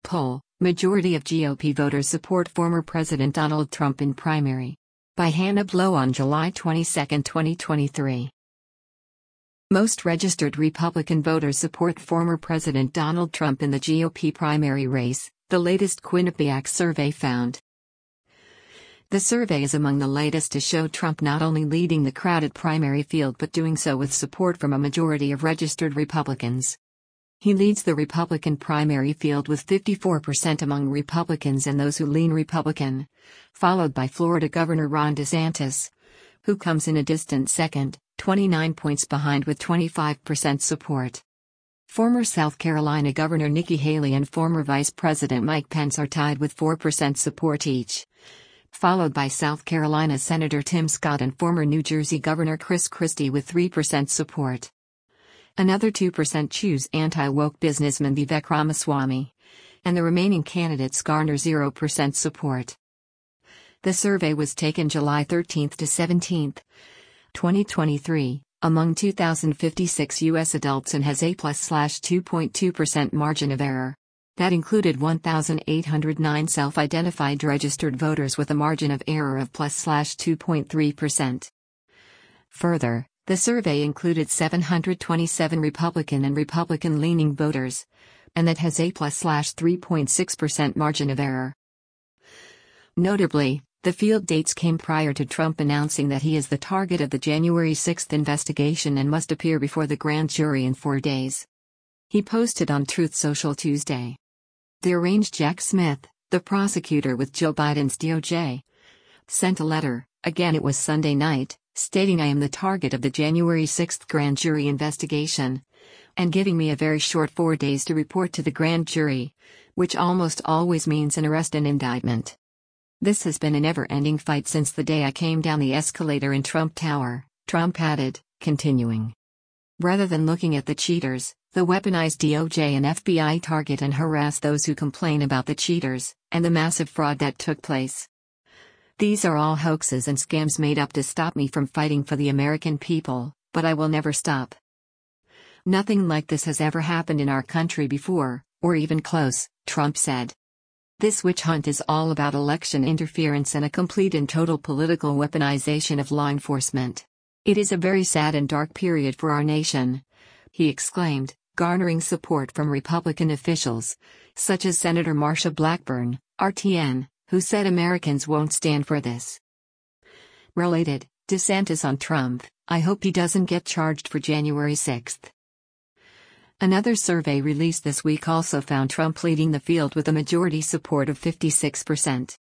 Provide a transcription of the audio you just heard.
poll, majority of GOP voters support former President Donald Trump in primary. By Hannah Blow on July 22, 2023. Most registered Republican voters support former President Donald Trump in the GOP primary race, the latest Quinnipiac survey found. The survey is among the latest to show Trump not only leading the crowded primary field but doing so with support from a majority of registered Republicans. He leads the Republican primary field with 54% among Republicans and those who lean Republican, followed by Florida Governor Ron DeSantis, who comes in a distant second, 29 points behind with 25% support. Former South Carolina Governor Nikki Haley and former Vice President Mike Pence are tied with 4% support each, followed by South Carolina Senator Tim Scott and former New Jersey Governor Chris Christie with 3% support. Another 2% choose anti-woke businessman Vivek Ramaswamy, and the remaining candidates garner 0% support. The survey was taken July 13 to 17, 2023, among 2,056 U.S. adults and has a +2.2% margin of error. That included 1,809 self-identified registered voters with a margin of error of +2.3%. Further, the survey included 727 Republican and Republican-leaning voters, and that has a +3.6% margin of error. Notably, the field dates came prior to Trump announcing that he is the target of the January 6 investigation and must appear before the grand jury in 4 days. He posted on Truth Social Tuesday. The arraigned Jack Smith, the prosecutor with Joe Biden's DOJ, sent a letter, again it was Sunday night, stating I am the target of the January 6 grand jury investigation, and giving me a very short 4 days to report to the grand jury, which almost always means an arrest and indictment. This has been a never-ending fight since the day I came down the escalator in Trump Tower, Trump added, continuing. Rather than looking at the cheaters, the weaponized DOJ and FBI target and harass those who complain about the cheaters, and the massive fraud that took place. These are all hoaxes and scams made up to stop me from fighting for the American people, but I will never stop. Nothing like this has ever happened in our country before, or even close, Trump said. This witch hunt is all about election interference and a complete and total political weaponization of law enforcement. It is a very sad and dark period for our nation, he exclaimed, garnering support from Republican officials, such as Senator Marsha Blackburn, RTN, who said Americans won't stand for this. Related, DeSantis on Trump, I hope he doesn't get charged for January 6. Another survey released this week also found Trump leading the field with a majority support of 56%.